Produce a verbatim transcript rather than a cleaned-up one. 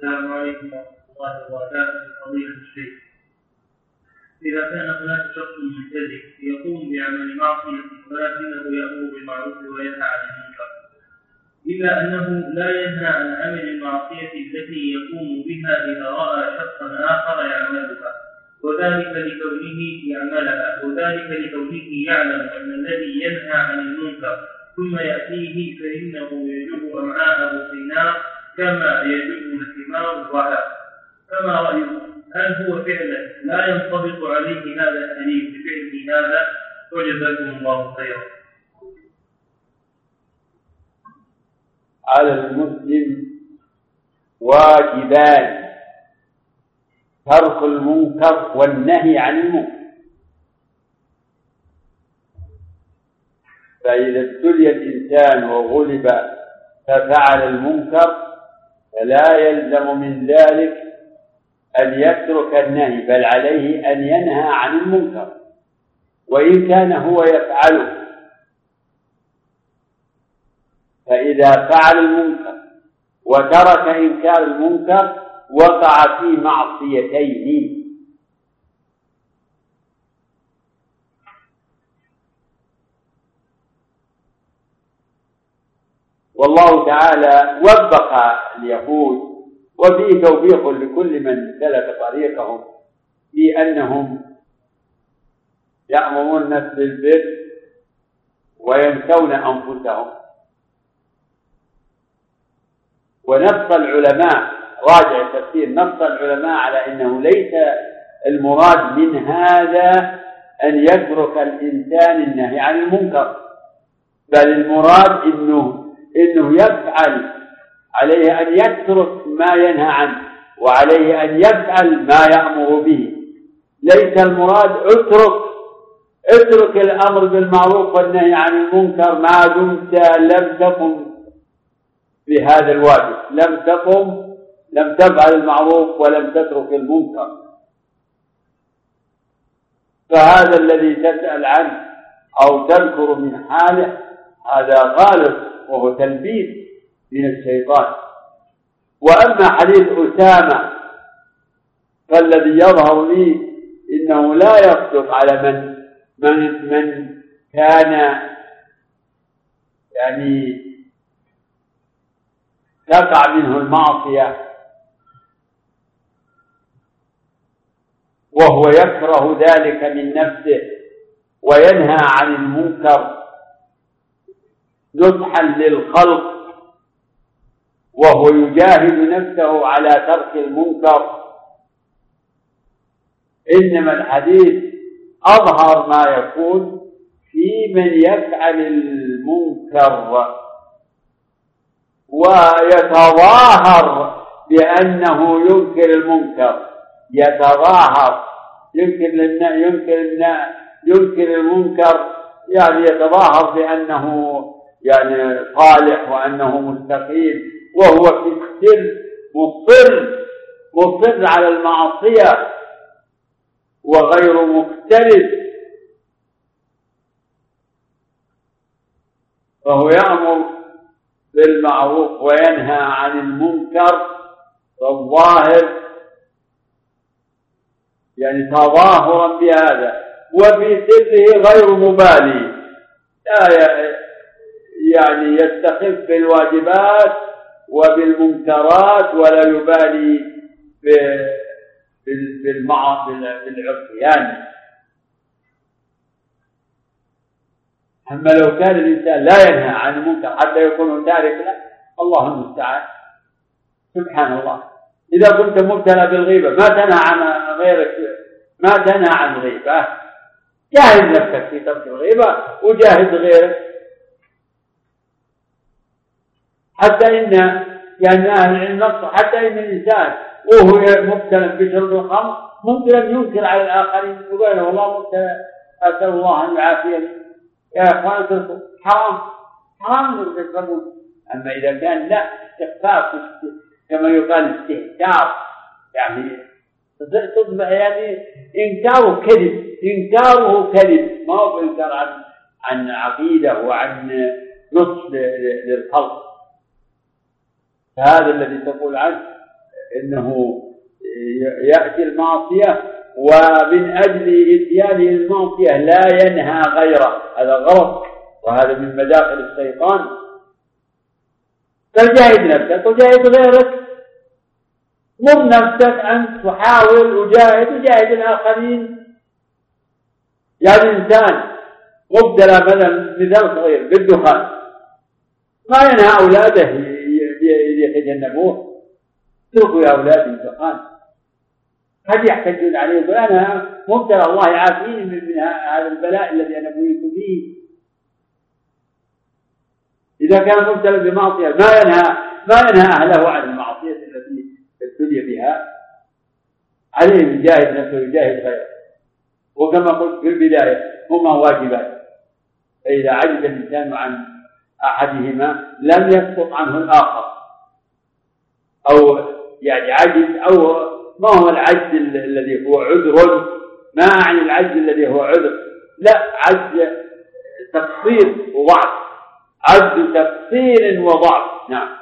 السلام عليكم ورحمة الله وبركاته. فضيلة الشيخ، إذا كان هناك شخص ملتزم يقوم بعمل معصية ولكنه يأمر بالمعروف وينهى عن المنكر، إلا أنه لا ينهى عن عمل المعصية التي يقوم بها إذا رأى شخصا آخر يعملها، وذلك لكونه يعملها وذلك لكونه يعلم أن الذي ينهى عن المنكر ثم يأتيه فإنه يجب أمعاءه في النار كما يجب الحمار الرحى. فما رأيكم؟ هل هو فعلا لا ينطبق عليه هذا الحديث بفعله هذا؟ وجزاكم الله خيرا. على المسلم واجبان: ترك المنكر والنهي عن المنكر. فإذا ابتلي الإنسان وغلب ففعل المنكر فلا يلزم من ذلك أن يترك النهي، بل عليه أن ينهى عن المنكر وإن كان هو يفعله. فإذا فعل المنكر وترك إنكار المنكر وقع في معصيتين. والله تعالى وبخ اليهود وفيه توبيخ لكل من سلك طريقهم في أنهم يأمرون الناس بالبر وينسون أنفسهم. ونص العلماء، راجع التفسير، نص العلماء على أنه ليس المراد من هذا أن يترك الإنسان النهي عن المنكر، بل المراد إنه إنه يفعل، عليه أن يترك ما ينهى عنه وعليه أن يفعل ما يأمر به. ليس المراد اترك اترك الأمر بالمعروف والنهي عن المنكر ما دمت لم تقم بهذا الواجب، لم تقم لم تفعل المعروف ولم تترك المنكر. فهذا الذي تسأل عنه أو تذكر من حاله هذا غالب وهو تلبيس من الشيطان. وأما حديث أسامة فالذي يظهر لي إنه لا يصدق على من من من كان يعني تقع منه المعصية وهو يكره ذلك من نفسه وينهى عن المنكر نصحا للخلق وهو يجاهد نفسه على ترك المنكر. إنما الحديث أظهر ما يكون في من يفعل المنكر ويتظاهر بأنه ينكر المنكر، يتظاهر ينكر ينكر ينكر المنكر، يعني يتظاهر بأنه يعني صالح وأنه مستقيم، وهو في السر مصر مصر على المعصية وغير مختلف. فهو يأمر بالمعروف وينهى عن المنكر، فالظاهر يعني تظاهرا بهذا، وفي سره غير مبالي، لا يعني يستخف بالواجبات وبالمنكرات ولا يبالي بالعصيان. أما لو كان الإنسان لا ينهى عن المنكر حتى يكون تارك له، الله المستعان، سبحان الله. إذا كنت مبتلى بالغيبة ما تنهى عن غيرك، ما تنهى عن غيبة، جاهد نفسك في ترك الغيبة وجاهد غيرك. حتى إن يعني أهل العلم حتى إن الإنسان وهو مبتلى بشرب الخمر ممكن أن ينكر على الآخرين ويقول والله مبتلى، أسأل الله أن يعافيني يا أخوان تركوا حرام حرام تشربون. أما إذا كان لا استخفاف كما يقال استهتار، يعني تصبح يعني إنكاره كذب، إنكاره كذب، ما هو إنكار عن عن عقيدة وعن نصح للخلق. فهذا الذي تقول عنه إنه يأتي المعصية ومن أجل إتيانه المعصية لا ينهى غيره، هذا غلط، وهذا من مداخل الشيطان. فجاهد نفسك وجاهد غيرك، مر نفسك أن تحاول وجاهد وجاهد الآخرين. يعني إنسان مبتلى مثلا مثال صغير بالدخان، ما ينهى أولاده يتجنبوه، اتركوا يا أولادي الدخان. قد يحتجون عليه يقول أنا مبتلى، الله يعافيني من هذا البلاء الذي أنا بويت فيه. إذا كان مبتلى بمعصية ما ينهى ما ينهى أهله عن المعصية التي ابتلي بها، عليه يجاهد نفسه ويجاهد غيره. وكما قلت في البداية هما واجبات، فإذا عجز الإنسان عن أحدهما لم يسقط عنه الآخر، أو يعني عجز أو ما هو العجز الذي هو عذر، ما أعني العجز الذي هو عذر، لا، عجز تقصير وضعف، عجز تقصير وضعف. نعم.